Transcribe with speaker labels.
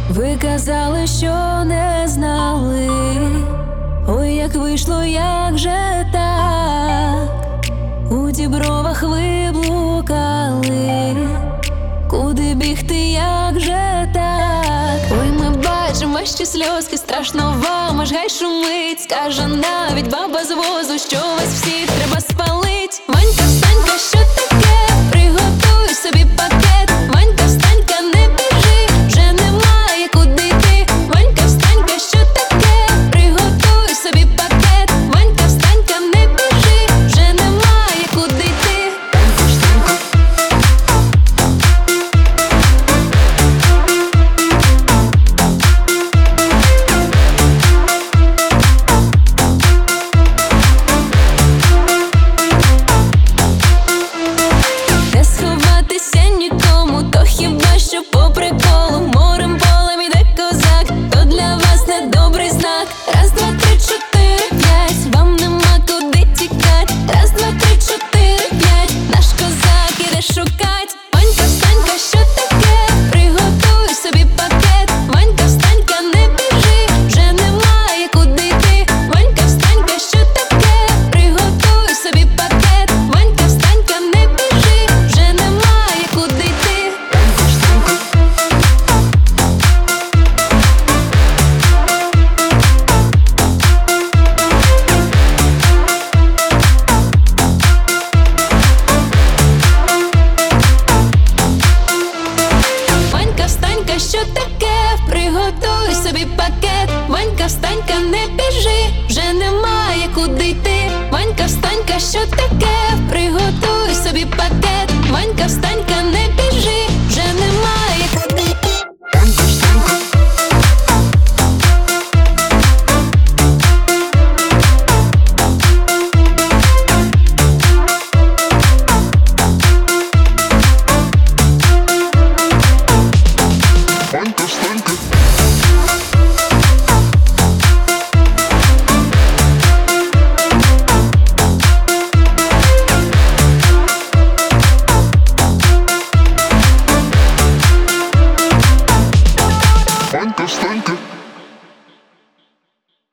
Speaker 1: Ви казали, що не знали. Ой, як вийшло, як же так. У дібровах ви блукали. Куди бігти, як же так? Ой, ми бачимо ваші сльозки, страшно вам, аж гай шумить. Скаже навіть баба з возу, що вас всіх треба спати.